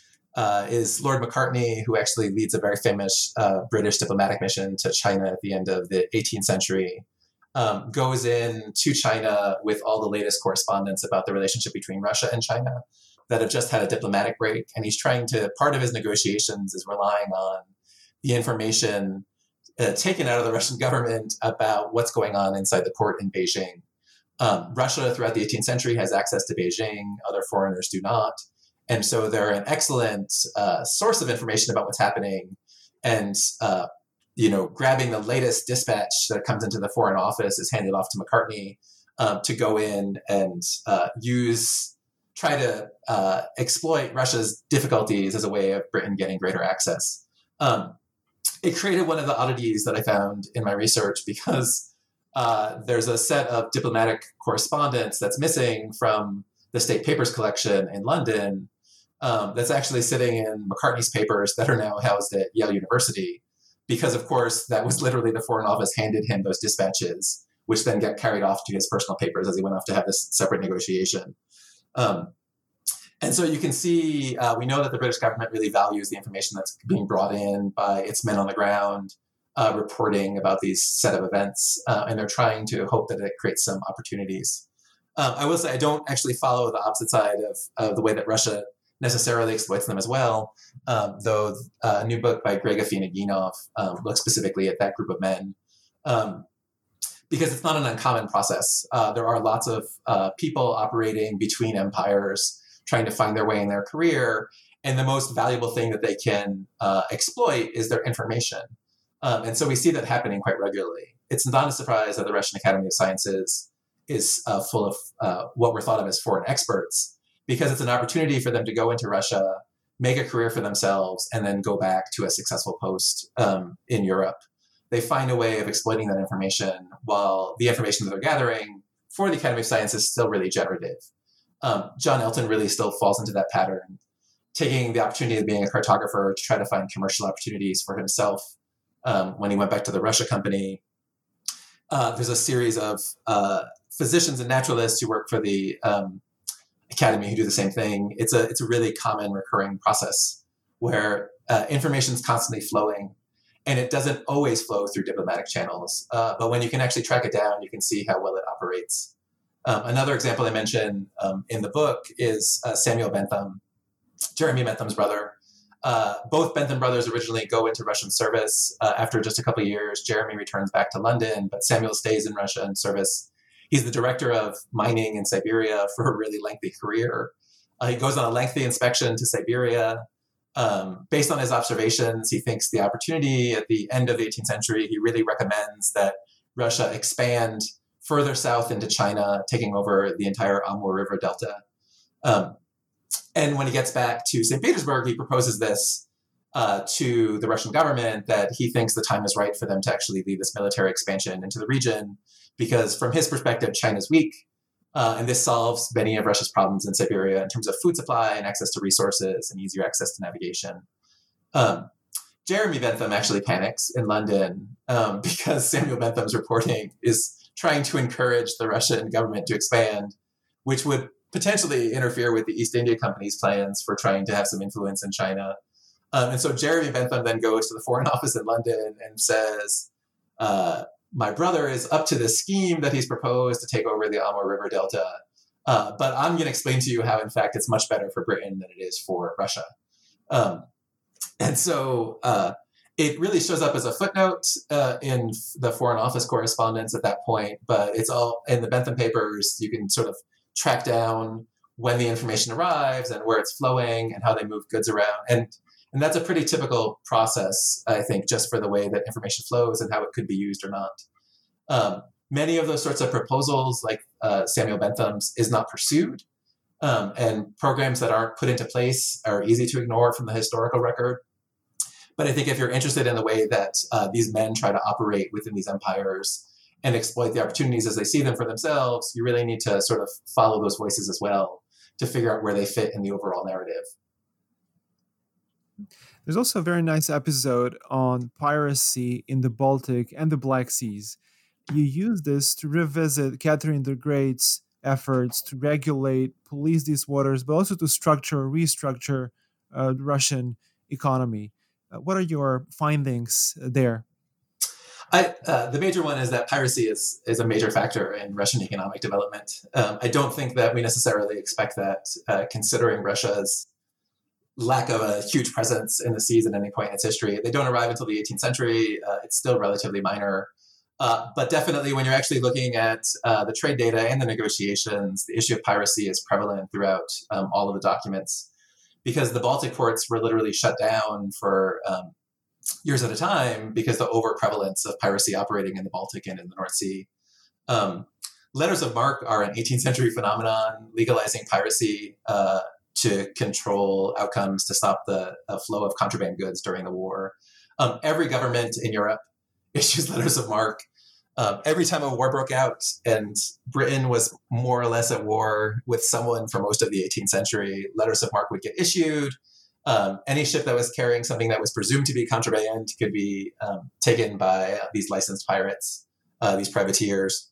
uh, is Lord Macartney, who actually leads a very famous uh, British diplomatic mission to China at the end of the eighteenth century, um, goes in to China with all the latest correspondence about the relationship between Russia and China that have just had a diplomatic break. And he's trying to, part of his negotiations is relying on the information uh, taken out of the Russian government about what's going on inside the court in Beijing. Um, Russia throughout the eighteenth century has access to Beijing, other foreigners do not. And so they're an excellent uh, source of information about what's happening. And, uh, you know, grabbing the latest dispatch that comes into the Foreign Office is handed off to Macartney um, to go in and uh, use, try to uh, exploit Russia's difficulties as a way of Britain getting greater access. Um, it created one of the oddities that I found in my research because Uh, there's a set of diplomatic correspondence that's missing from the State Papers collection in London um, that's actually sitting in Macartney's papers that are now housed at Yale University. Because, of course, that was literally the Foreign Office handed him those dispatches, which then get carried off to his personal papers as he went off to have this separate negotiation. Um, and so you can see, uh, we know that the British government really values the information that's being brought in by its men on the ground, Uh, reporting about these set of events, uh, and they're trying to hope that it creates some opportunities. Um, I will say I don't actually follow the opposite side of, of the way that Russia necessarily exploits them as well, um, though uh, a new book by Greg Afinogenov um, looks specifically at that group of men, um, because it's not an uncommon process. Uh, there are lots of uh, people operating between empires, trying to find their way in their career, and the most valuable thing that they can uh, exploit is their information. Um, and so we see that happening quite regularly. It's not a surprise that the Russian Academy of Sciences is uh, full of uh, what were thought of as foreign experts, because it's an opportunity for them to go into Russia, make a career for themselves, and then go back to a successful post um, in Europe. They find a way of exploiting that information while the information that they're gathering for the Academy of Sciences is still really generative. Um, John Elton really still falls into that pattern, taking the opportunity of being a cartographer to try to find commercial opportunities for himself. Um, when he went back to the Russia company, uh, there's a series of uh, physicians and naturalists who work for the um, academy who do the same thing. It's a it's a really common recurring process where uh, information is constantly flowing, and it doesn't always flow through diplomatic channels. Uh, but when you can actually track it down, you can see how well it operates. Um, another example I mention um, in the book is uh, Samuel Bentham, Jeremy Bentham's brother. Uh, both Bentham brothers originally go into Russian service. Uh, after just a couple of years, Jeremy returns back to London, but Samuel stays in Russia in service. He's the director of mining in Siberia for a really lengthy career. Uh, he goes on a lengthy inspection to Siberia. Um, based on his observations, he thinks the opportunity at the end of the eighteenth century, he really recommends that Russia expand further south into China, taking over the entire Amur River Delta. Um, and when he gets back to Saint Petersburg, he proposes this uh, to the Russian government, that he thinks the time is right for them to actually lead this military expansion into the region, because from his perspective, China's weak. Uh, and this solves many of Russia's problems in Siberia in terms of food supply and access to resources and easier access to navigation. Um, Jeremy Bentham actually panics in London um, because Samuel Bentham's reporting is trying to encourage the Russian government to expand, which would potentially interfere with the East India Company's plans for trying to have some influence in China. Um, and so Jeremy Bentham then goes to the Foreign Office in London and says, uh, my brother is up to this scheme that he's proposed to take over the Amur River Delta, uh, but I'm going to explain to you how, in fact, it's much better for Britain than it is for Russia. Um, and so uh, it really shows up as a footnote uh, in the Foreign Office correspondence at that point, but it's all in the Bentham papers. You can sort of track down when the information arrives and where it's flowing and how they move goods around. And And that's a pretty typical process, I think, just for the way that information flows and how it could be used or not. Um, many of those sorts of proposals, like uh, Samuel Bentham's, is not pursued. Um, and programs that aren't put into place are easy to ignore from the historical record. But I think if you're interested in the way that uh, these men try to operate within these empires and exploit the opportunities as they see them for themselves, you really need to sort of follow those voices as well to figure out where they fit in the overall narrative. There's also a very nice episode on piracy in the Baltic and the Black Seas. You use this to revisit Catherine the Great's efforts to regulate, police these waters, but also to structure, restructure uh, the Russian economy. Uh, what are your findings there? I, uh, the major one is that piracy is is a major factor in Russian economic development. Um, I don't think that we necessarily expect that, uh, considering Russia's lack of a huge presence in the seas at any point in its history. They don't arrive until the eighteenth century. Uh, it's still relatively minor. Uh, but definitely when you're actually looking at uh, the trade data and the negotiations, the issue of piracy is prevalent throughout um, all of the documents, because the Baltic ports were literally shut down for um, years at a time because the over-prevalence of piracy operating in the Baltic and in the North Sea. Um, letters of marque are an eighteenth century phenomenon, legalizing piracy uh, to control outcomes, to stop the uh, flow of contraband goods during the war. Um, every government in Europe issues letters of marque. Um, every time a war broke out, and Britain was more or less at war with someone for most of the eighteenth century, letters of marque would get issued. Um, any ship that was carrying something that was presumed to be contraband could be um, taken by uh, these licensed pirates, uh, these privateers.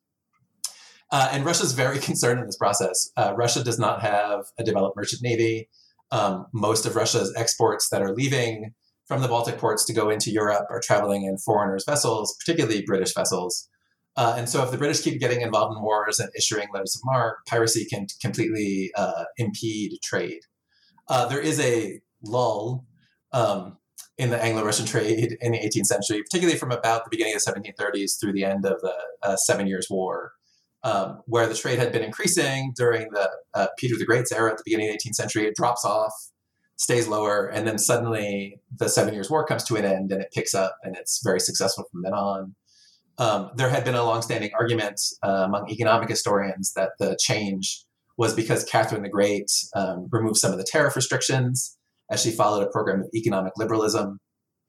Uh, and Russia's very concerned in this process. Uh, Russia does not have a developed merchant navy. Um, most of Russia's exports that are leaving from the Baltic ports to go into Europe are traveling in foreigners' vessels, particularly British vessels. Uh, and so if the British keep getting involved in wars and issuing letters of marque, piracy can completely uh, impede trade. Uh, there is a lull um, in the Anglo-Russian trade in the eighteenth century, particularly from about the beginning of the seventeen thirties through the end of the uh, Seven Years' War, um, where the trade had been increasing during the uh, Peter the Great's era at the beginning of the eighteenth century. It drops off, stays lower, and then suddenly the Seven Years' War comes to an end and it picks up, and it's very successful from then on. Um, there had been a longstanding argument uh, among economic historians that the change was because Catherine the Great um, removed some of the tariff restrictions as she followed a program of economic liberalism.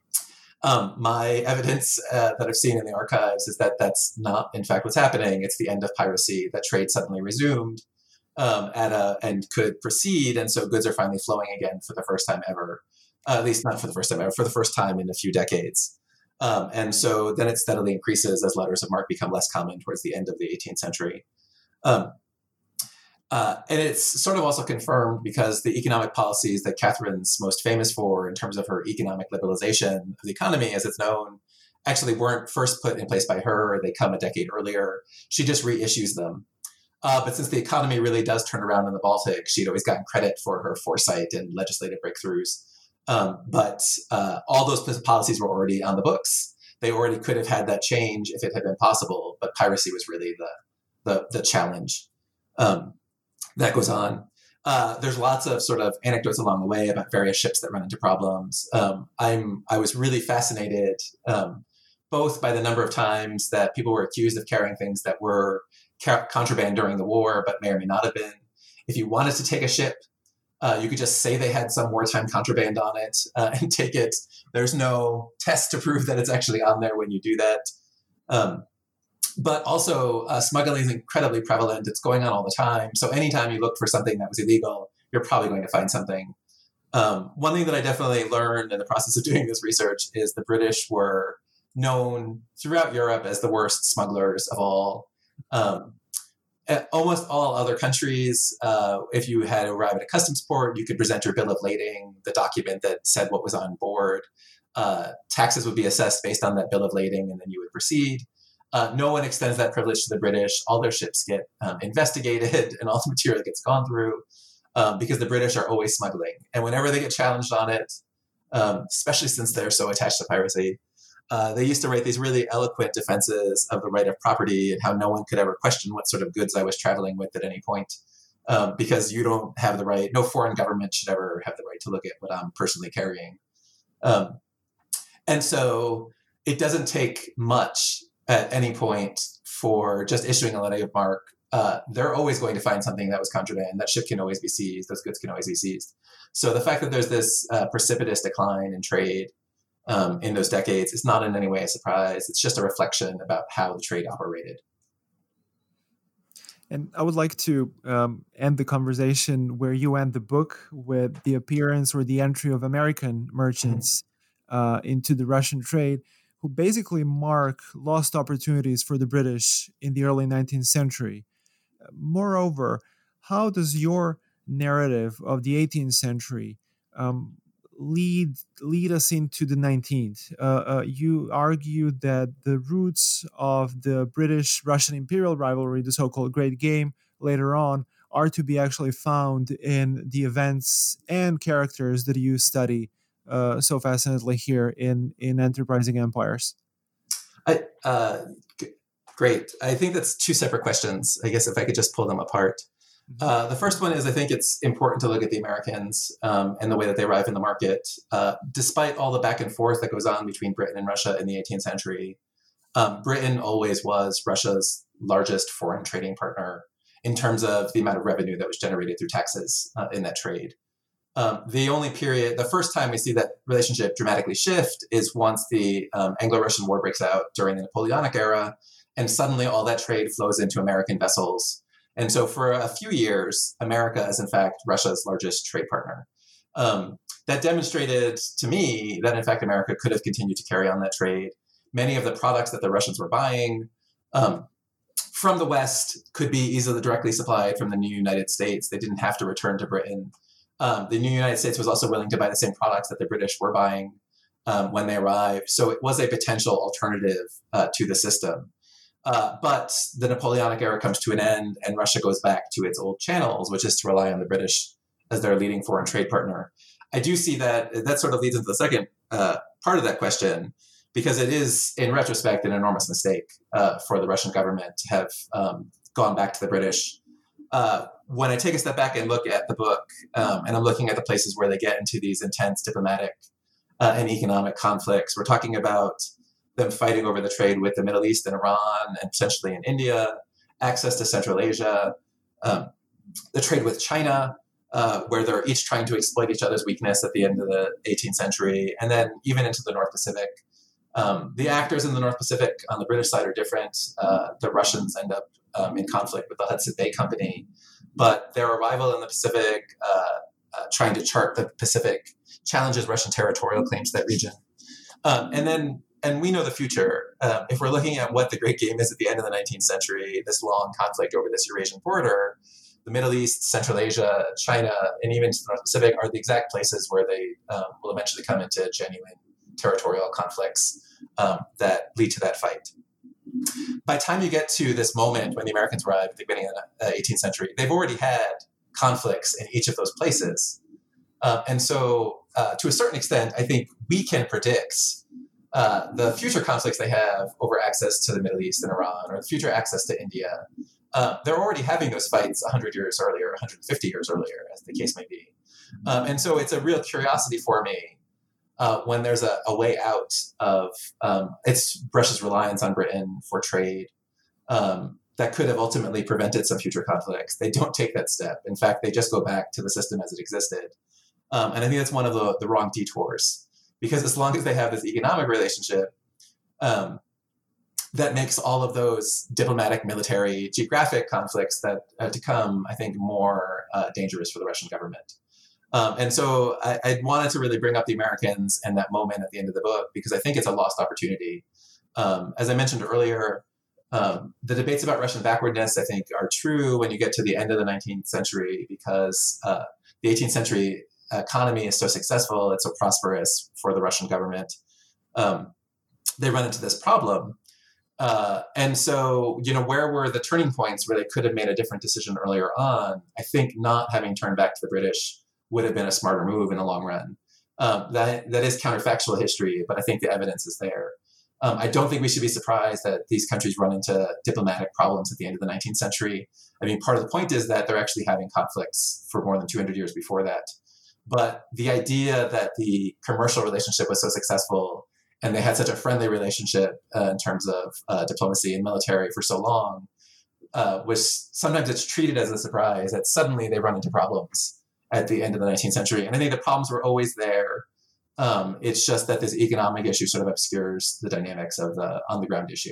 Um, my evidence uh, that I've seen in the archives is that that's not, in fact, what's happening. It's the end of piracy, that trade suddenly resumed um, at a, and could proceed, and so goods are finally flowing again for the first time ever, uh, at least not for the first time ever, for the first time in a few decades. Um, and so then it steadily increases as letters of marque become less common towards the end of the eighteenth century. Um, Uh, and it's sort of also confirmed because the economic policies that Catherine's most famous for in terms of her economic liberalization of the economy, as it's known, actually weren't first put in place by her. They come a decade earlier. She just reissues them. Uh, but since the economy really does turn around in the Baltic, she'd always gotten credit for her foresight and legislative breakthroughs. Um, but uh, all those policies were already on the books. They already could have had that change if it had been possible, but piracy was really the the the challenge um, that goes on. Uh, there's lots of sort of anecdotes along the way about various ships that run into problems. Um, I'm I was really fascinated um, both by the number of times that people were accused of carrying things that were ca- contraband during the war, but may or may not have been. If you wanted to take a ship, uh, you could just say they had some wartime contraband on it uh, and take it. There's no test to prove that it's actually on there when you do that. Um, But also, uh, smuggling is incredibly prevalent. It's going on all the time. So anytime you look for something that was illegal, you're probably going to find something. Um, one thing that I definitely learned in the process of doing this research is the British were known throughout Europe as the worst smugglers of all. Um, at almost all other countries, uh, if you had arrived at a customs port, you could present your bill of lading, the document that said what was on board. Uh, taxes would be assessed based on that bill of lading, and then you would proceed. Uh, no one extends that privilege to the British. All their ships get um, investigated and all the material gets gone through um, because the British are always smuggling. And whenever they get challenged on it, um, especially since they're so attached to piracy, uh, they used to write these really eloquent defenses of the right of property and how no one could ever question what sort of goods I was traveling with at any point um, because you don't have the right, no foreign government should ever have the right to look at what I'm personally carrying. Um, and so it doesn't take much at any point for just issuing a letter of marque. Uh, they're always going to find something that was contraband. That ship can always be seized. Those goods can always be seized. So the fact that there's this uh, precipitous decline in trade um, in those decades is not in any way a surprise. It's just a reflection about how the trade operated. And I would like to um, end the conversation where you end the book with the appearance or the entry of American merchants mm-hmm. uh, into the Russian trade, who basically mark lost opportunities for the British in the early nineteenth century. Moreover, how does your narrative of the eighteenth century um, lead lead us into the nineteenth? Uh, uh, you argued that the roots of the British-Russian imperial rivalry, the so-called Great Game, later on, are to be actually found in the events and characters that you study Uh, so fascinately here in, in Enterprising Empires? I, uh, g- great. I think that's two separate questions. I guess if I could just pull them apart. Mm-hmm. Uh, the first one is I think it's important to look at the Americans um, and the way that they arrive in the market. Uh, despite all the back and forth that goes on between Britain and Russia in the eighteenth century, um, Britain always was Russia's largest foreign trading partner in terms of the amount of revenue that was generated through taxes uh, in that trade. Um, the only period, the first time we see that relationship dramatically shift is once the um, Anglo-Russian War breaks out during the Napoleonic era, and suddenly all that trade flows into American vessels. And so for a few years, America is in fact Russia's largest trade partner. Um, that demonstrated to me that in fact America could have continued to carry on that trade. Many of the products that the Russians were buying um, from the West could be easily directly supplied from the new United States. They didn't have to return to Britain. Um, the new United States was also willing to buy the same products that the British were buying um, when they arrived. So it was a potential alternative uh, to the system. Uh, but the Napoleonic era comes to an end and Russia goes back to its old channels, which is to rely on the British as their leading foreign trade partner. I do see that that sort of leads into the second uh, part of that question, because it is, in retrospect, an enormous mistake uh, for the Russian government to have um, gone back to the British. Uh, when I take a step back and look at the book, um, and I'm looking at the places where they get into these intense diplomatic uh, and economic conflicts, we're talking about them fighting over the trade with the Middle East and Iran and potentially in India, access to Central Asia, um, the trade with China, uh, where they're each trying to exploit each other's weakness at the end of the eighteenth century, and then even into the North Pacific. Um, the actors in the North Pacific on the British side are different. Uh, the Russians end up um, in conflict with the Hudson Bay Company, but their arrival in the Pacific, uh, uh, trying to chart the Pacific, challenges Russian territorial claims to that region. Um, and then, and we know the future. Um, if we're looking at what the Great Game is at the end of the nineteenth century, this long conflict over this Eurasian border, the Middle East, Central Asia, China, and even to the North Pacific are the exact places where they um, will eventually come into genuine territorial conflicts um, that lead to that fight. By the time you get to this moment when the Americans arrived at the beginning of the eighteenth century, they've already had conflicts in each of those places. Uh, and so uh, to a certain extent, I think we can predict uh, the future conflicts they have over access to the Middle East and Iran, or the future access to India. Uh, they're already having those fights one hundred years earlier, one hundred fifty years earlier, as the case may be. Um, and so it's a real curiosity for me uh, when there's a, a way out of um, it's Russia's reliance on Britain for trade um, that could have ultimately prevented some future conflicts. They don't take that step. In fact, they just go back to the system as it existed. Um, and I think that's one of the, the wrong detours, because as long as they have this economic relationship, um, that makes all of those diplomatic, military, geographic conflicts that uh, to come, I think, more uh, dangerous for the Russian government. Um, and so I, I wanted to really bring up the Americans and that moment at the end of the book, because I think it's a lost opportunity. Um, as I mentioned earlier, um, the debates about Russian backwardness, I think, are true when you get to the end of the nineteenth century, because uh, the eighteenth century economy is so successful, it's so prosperous for the Russian government. Um, they run into this problem. Uh, and so, you know, where were the turning points where they could have made a different decision earlier on? I think not having turned back to the British would have been a smarter move in the long run. Um, that that is counterfactual history, but I think the evidence is there. Um, I don't think we should be surprised that these countries run into diplomatic problems at the end of the nineteenth century. I mean, part of the point is that they're actually having conflicts for more than two hundred years before that. But the idea that the commercial relationship was so successful and they had such a friendly relationship uh, in terms of uh, diplomacy and military for so long uh, was sometimes it's treated as a surprise that suddenly they run into problems at the end of the nineteenth century. And I think the problems were always there. Um, it's just that this economic issue sort of obscures the dynamics of the on-the-ground issue.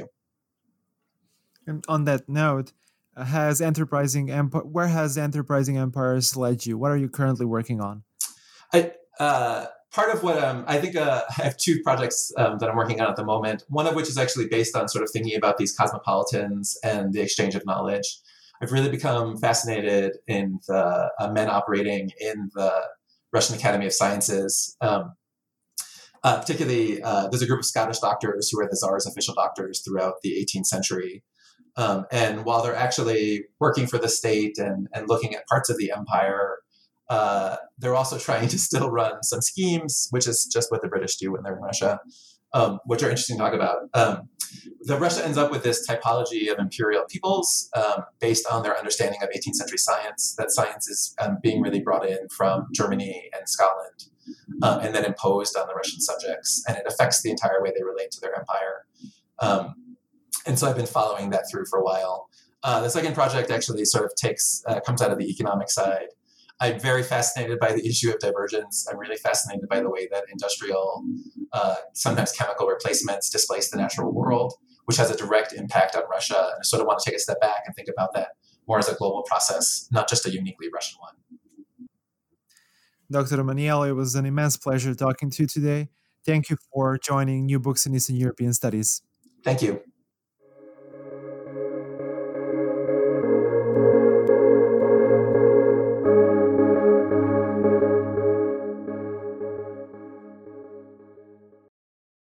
And on that note, uh, has enterprising empire, where has enterprising empires led you? What are you currently working on? I, uh, part of what um, I think uh, I have two projects um, that I'm working on at the moment, one of which is actually based on sort of thinking about these cosmopolitans and the exchange of knowledge. I've really become fascinated in the uh, men operating in the Russian Academy of Sciences. Um, uh, particularly, uh, there's a group of Scottish doctors who are the Tsar's official doctors throughout the eighteenth century. Um, and while they're actually working for the state and, and looking at parts of the empire, uh, they're also trying to still run some schemes, which is just what the British do when they're in Russia, um, which are interesting to talk about. Um, the Russia ends up with this typology of imperial peoples um, based on their understanding of eighteenth century science. That science is um, being really brought in from Germany and Scotland um, and then imposed on the Russian subjects. And it affects the entire way they relate to their empire. Um, and so I've been following that through for a while. Uh, the second project actually sort of takes uh, comes out of the economic side. I'm very fascinated by the issue of divergence. I'm really fascinated by the way that industrial, uh, sometimes chemical replacements displace the natural world, which has a direct impact on Russia. And I sort of want to take a step back and think about that more as a global process, not just a uniquely Russian one. Doctor Romaniello, it was an immense pleasure talking to you today. Thank you for joining New Books in Eastern European Studies. Thank you.